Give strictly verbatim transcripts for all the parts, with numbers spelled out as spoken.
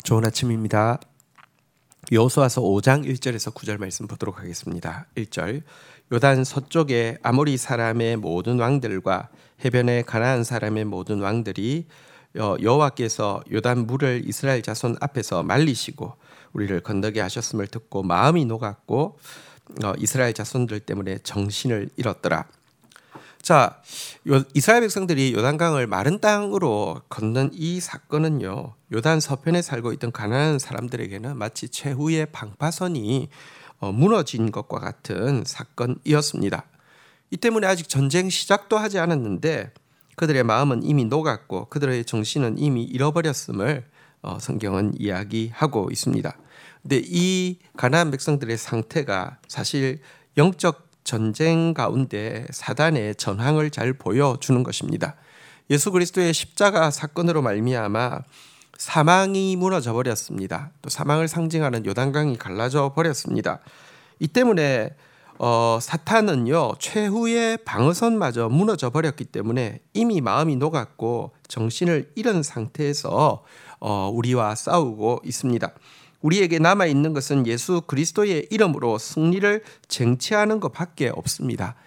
좋은 아침입니다. 여호수아서 오 장 일 절에서 구 절 말씀 보도록 하겠습니다. 일 절 요단 서쪽에 아모리 사람의 모든 왕들과 해변의 가나안 사람의 모든 왕들이 여호와께서 요단 물을 이스라엘 자손 앞에서 말리시고 우리를 건너게 하셨음을 듣고 마음이 녹았고 이스라엘 자손들 때문에 정신을 잃었더라. 자, 이스라엘 백성들이 요단강을 마른 땅으로 건넌 이 사건은요, 요단 서편에 살고 있던 가나안 사람들에게는 마치 최후의 방파선이 무너진 것과 같은 사건이었습니다. 이 때문에 아직 전쟁 시작도 하지 않았는데 그들의 마음은 이미 녹았고 그들의 정신은 이미 잃어버렸음을 성경은 이야기하고 있습니다. 근데 이 가나안 백성들의 상태가 사실 영적 전쟁 가운데 사단의 전황을 잘 보여주는 것입니다. 예수 그리스도의 십자가 사건으로 말미암아 사망이 무너져 버렸습니다. 또 사망을 상징하는 요단강이 갈라져 버렸습니다. 이 때문에 어, 사탄은요 최후의 방어선마저 무너져 버렸기 때문에 이미 마음이 녹았고 정신을 잃은 상태에서 어, 우리와 싸우고 있습니다. 우리에게 남아있는 것은 예수 그리스도의 이름으로 승리를 쟁취하는 것밖에 없습니다.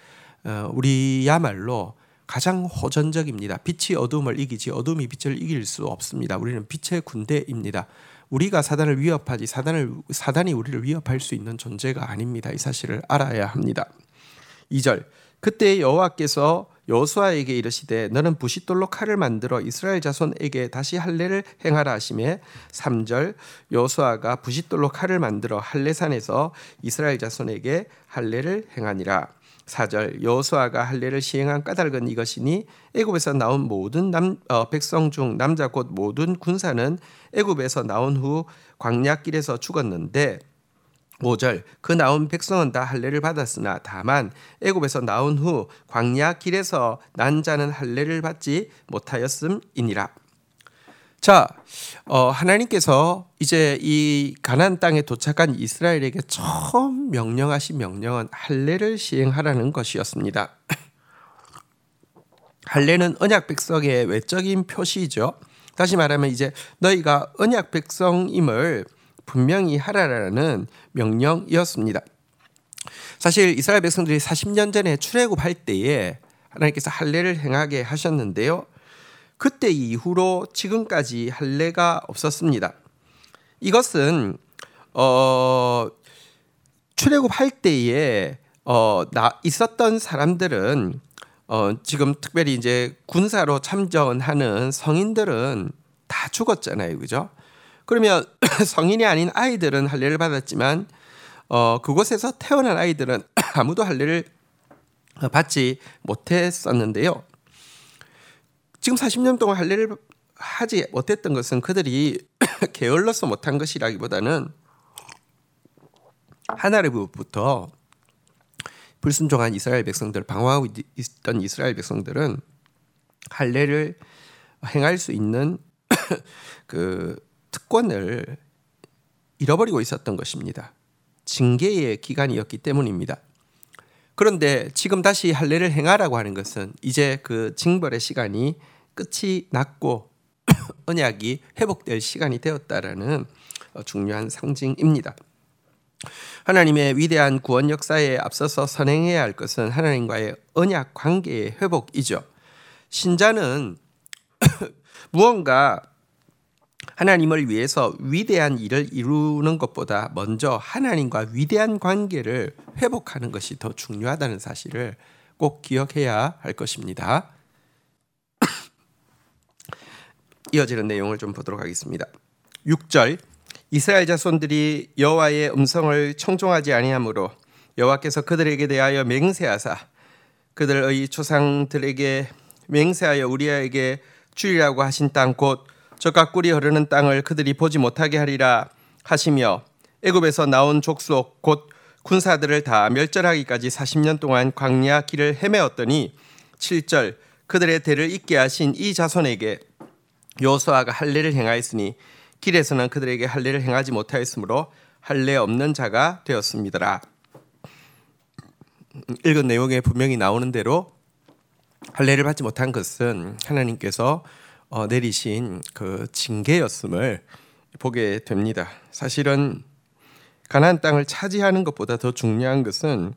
우리야말로 가장 호전적입니다. 빛이 어둠을 이기지 어둠이 빛을 이길 수 없습니다. 우리는 빛의 군대입니다. 우리가 사단을 위협하지 사단을, 사단이 우리를 위협할 수 있는 존재가 아닙니다. 이 사실을 알아야 합니다. 이 절 그때 여호와께서 여호수아에게 이르시되 너는 부싯돌로 칼을 만들어 이스라엘 자손에게 다시 할례를 행하라 하시매 삼 절 여호수아가 부싯돌로 칼을 만들어 할례산에서 이스라엘 자손에게 할례를 행하니라. 사 절 여호수아가 할례를 시행한 까닭은 이것이니 애굽에서 나온 모든 남, 어, 백성 중 남자 곧 모든 군사는 애굽에서 나온 후 광야길에서 죽었는데 오 절 그 나온 백성은 다 할례를 받았으나 다만 애굽에서 나온 후 광야 길에서 난 자는 할례를 받지 못하였음이니라. 자, 어, 하나님께서 이제 이 가나안 땅에 도착한 이스라엘에게 처음 명령하신 명령은 할례를 시행하라는 것이었습니다. 할례는 언약 백성의 외적인 표시죠. 다시 말하면 이제 너희가 언약 백성임을 분명히 하라라는 명령이었습니다. 사실 이스라엘 백성들이 사십 년 전에 출애굽할 때에 하나님께서 할례를 행하게 하셨는데요. 그때 이후로 지금까지 할례가 없었습니다. 이것은 어, 출애굽할 때에 어, 나 있었던 사람들은 어, 지금 특별히 이제 군사로 참전하는 성인들은 다 죽었잖아요, 그죠? 그러면 성인이 아닌 아이들은 할례를 받았지만 어, 그곳에서 태어난 아이들은 아무도 할례를 받지 못했었는데요. 지금 사십 년 동안 할례를 하지 못했던 것은 그들이 게을러서 못한 것이라기보다는 하나님으로부터 불순종한 이스라엘 백성들, 방황하고 있던 이스라엘 백성들은 할례를 행할 수 있는 그 특권을 잃어버리고 있었던 것입니다. 징계의 기간이었기 때문입니다. 그런데 지금 다시 할례를 행하라고 하는 것은 이제 그 징벌의 시간이 끝이 났고 언약이 회복될 시간이 되었다라는 중요한 상징입니다. 하나님의 위대한 구원 역사에 앞서서 선행해야 할 것은 하나님과의 언약 관계의 회복이죠. 신자는 무언가 하나님을 위해서 위대한 일을 이루는 것보다 먼저 하나님과 위대한 관계를 회복하는 것이 더 중요하다는 사실을 꼭 기억해야 할 것입니다. 이어지는 내용을 좀 보도록 하겠습니다. 육 절 이스라엘 자손들이 여호와의 음성을 청종하지 아니하므로 여호와께서 그들에게 대하여 맹세하사 그들의 조상들에게 맹세하여 우리에게 주리라고 하신 땅 곧 젖과 꿀이 흐르는 땅을 그들이 보지 못하게 하리라 하시며 애굽에서 나온 족속 곧 군사들을 다 멸절하기까지 사십 년 동안 광야 길을 헤매었더니 칠 절 그들의 대를 잇게 하신 이 자손에게 여호수아가 할례를 행하였으니 길에서는 그들에게 할례를 행하지 못하였으므로 할례 없는 자가 되었습니다. 읽은 내용에 분명히 나오는 대로 할례를 받지 못한 것은 하나님께서 어, 내리신 그 징계였음을 보게 됩니다. 사실은 가나안 땅을 차지하는 것보다 더 중요한 것은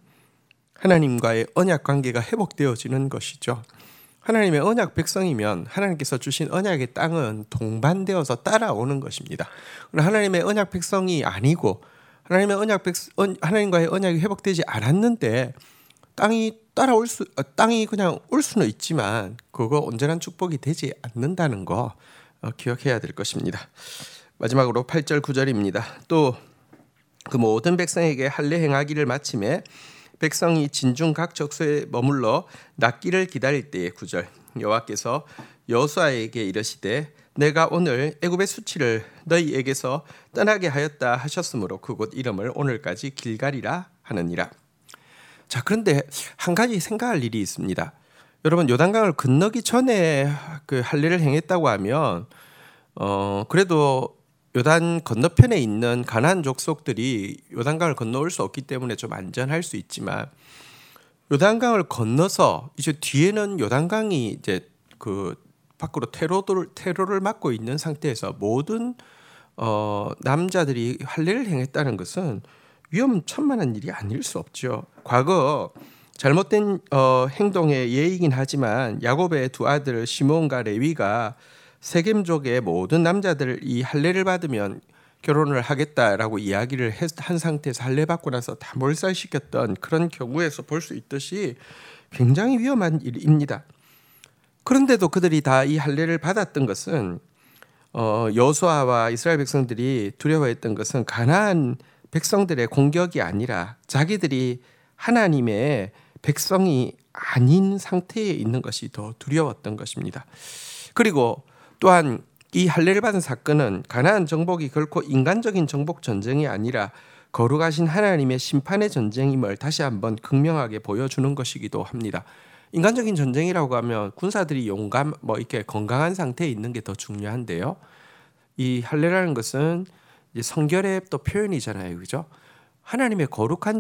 하나님과의 언약 관계가 회복되어지는 것이죠. 하나님의 언약 백성이면 하나님께서 주신 언약의 땅은 동반되어서 따라오는 것입니다. 그러나 하나님의 언약 백성이 아니고 하나님의 언약 백성, 하나님과의 언약이 회복되지 않았는데 땅이 따라올 수, 땅이 그냥 올 수는 있지만 그거 온전한 축복이 되지 않는다는 거 기억해야 될 것입니다. 마지막으로 팔 절 구 절입니다. 또 그 모든 백성에게 할례 행하기를 마침에 백성이 진중 각 적소에 머물러 낫기를 기다릴 때의 구 절 여호와께서 여호수아에게 이르시되 내가 오늘 애굽의 수치를 너희에게서 떠나게 하였다 하셨으므로 그곳 이름을 오늘까지 길갈이라 하느니라. 자, 그런데 한 가지 생각할 일이 있습니다. 여러분, 요단강을 건너기 전에 그 할례를 행했다고 하면 어 그래도 요단 건너편에 있는 가나안 족속들이 요단강을 건너올 수 없기 때문에 좀 안전할 수 있지만 요단강을 건너서 이제 뒤에는 요단강이 이제 그 밖으로 테러를 테러를 막고 있는 상태에서 모든 어 남자들이 할례를 행했다는 것은 위험천만한 일이 아닐 수 없죠. 과거 잘못된 어 행동의 예이긴 하지만 야곱의 두 아들 시몬과 레위가 세겜족의 모든 남자들 이 할례를 받으면 결혼을 하겠다라고 이야기를 한 상태에서 할례 받고 나서 다 몰살시켰던 그런 경우에서 볼 수 있듯이 굉장히 위험한 일입니다. 그런데도 그들이 다 이 할례를 받았던 것은 어, 여호수아와 이스라엘 백성들이 두려워했던 것은 가나안 백성들의 공격이 아니라 자기들이 하나님의 백성이 아닌 상태에 있는 것이 더 두려웠던 것입니다. 그리고 또한 이 할례를 받은 사건은 가나안 정복이 결코 인간적인 정복 전쟁이 아니라 거룩하신 하나님의 심판의 전쟁임을 다시 한번 극명하게 보여주는 것이기도 합니다. 인간적인 전쟁이라고 하면 군사들이 용감, 뭐 이렇게 건강한 상태에 있는 게 더 중요한데요. 이 할례라는 것은 이제 성결의 또 표현이잖아요, 그죠? 하나님의 거룩한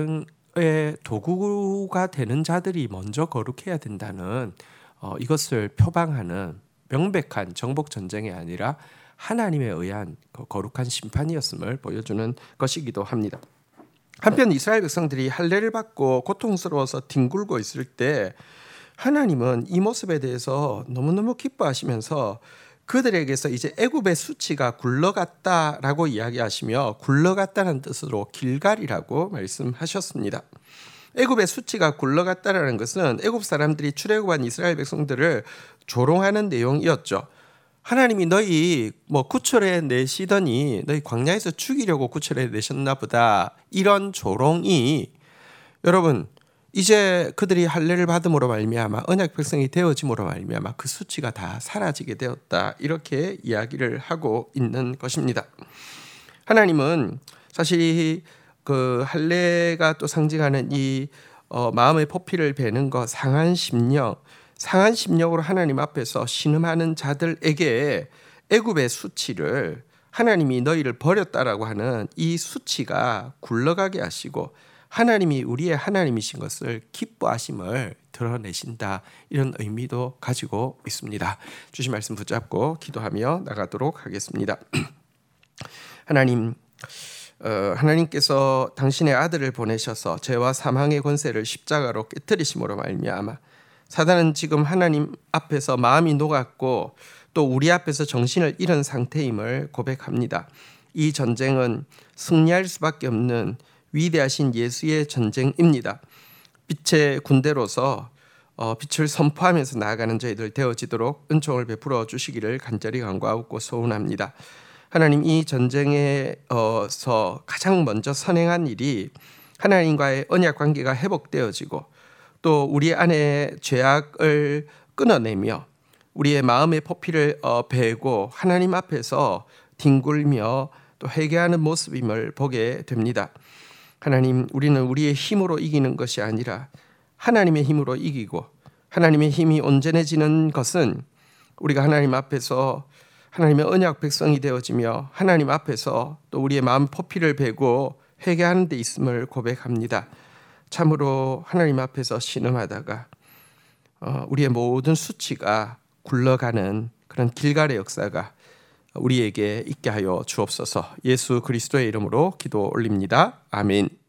전쟁의 도구가 되는 자들이 먼저 거룩해야 된다는 어, 이것을 표방하는 명백한 정복 전쟁이 아니라 하나님에 의한 거룩한 심판이었음을 보여주는 것이기도 합니다. 한편 이스라엘 백성들이 할례를 받고 고통스러워서 뒹굴고 있을 때 하나님은 이 모습에 대해서 너무너무 기뻐하시면서 그들에게서 이제 애굽의 수치가 굴러갔다라고 이야기하시며 굴러갔다는 뜻으로 길갈이라고 말씀하셨습니다. 애굽의 수치가 굴러갔다라는 것은 애굽 사람들이 출애굽한 이스라엘 백성들을 조롱하는 내용이었죠. 하나님이 너희 뭐 구출해 내시더니 너희 광야에서 죽이려고 구출해 내셨나 보다. 이런 조롱이 여러분 이제 그들이 할례를 받음으로 말미암아 언약 백성이 되어짐으로 말미암아 그 수치가 다 사라지게 되었다. 이렇게 이야기를 하고 있는 것입니다. 하나님은 사실 그 할례가 또 상징하는 이 어, 마음의 포피를 베는 것 상한 심령, 상한 심령으로 하나님 앞에서 신음하는 자들에게 애굽의 수치를 하나님이 너희를 버렸다라고 하는 이 수치가 굴러가게 하시고 하나님이 우리의 하나님이신 것을 기뻐하심을 드러내신다. 이런 의미도 가지고 있습니다. 주신 말씀 붙잡고 기도하며 나가도록 하겠습니다. 하나님, 어, 하나님께서 당신의 아들을 보내셔서 죄와 사망의 권세를 십자가로 깨뜨리심으로 말미암아 사단은 지금 하나님 앞에서 마음이 녹았고 또 우리 앞에서 정신을 잃은 상태임을 고백합니다. 이 전쟁은 승리할 수밖에 없는 위대하신 예수의 전쟁입니다. 빛의 군대로서 어, 빛을 선포하면서 나아가는 저희들 되어지도록 은총을 베풀어 주시기를 간절히 간구하고 소원합니다. 하나님, 이 전쟁에서 가장 먼저 선행한 일이 하나님과의 언약 관계가 회복되어지고 또 우리 안에 죄악을 끊어내며 우리의 마음의 포피를 베고 하나님 앞에서 뒹굴며 또 회개하는 모습임을 보게 됩니다. 하나님, 우리는 우리의 힘으로 이기는 것이 아니라 하나님의 힘으로 이기고 하나님의 힘이 온전해지는 것은 우리가 하나님 앞에서 하나님의 언약 백성이 되어지며 하나님 앞에서 또 우리의 마음 포피를 베고 회개하는 데 있음을 고백합니다. 참으로 하나님 앞에서 신음하다가 우리의 모든 수치가 굴러가는 그런 길갈의 역사가 우리에게 있게 하여 주옵소서. 예수 그리스도의 이름으로 기도 올립니다. 아멘.